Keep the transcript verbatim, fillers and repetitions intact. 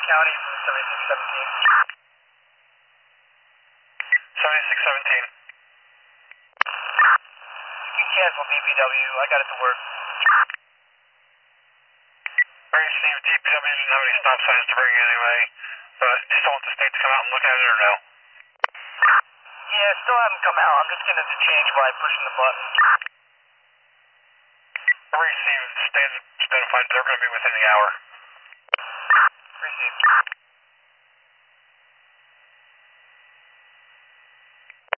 County from seventy-six seventeen. seventy-six seventeen. You can cancel D P W, I got it to work. Alright, Steve, D P W didn't have any stop signs to bring anyway, but you still want the state to come out and look at it or no? Yeah, still haven't come out. I'm just getting it to change by pushing the button. Alright, Steve, the state is notified they're going to be within the hour. Received.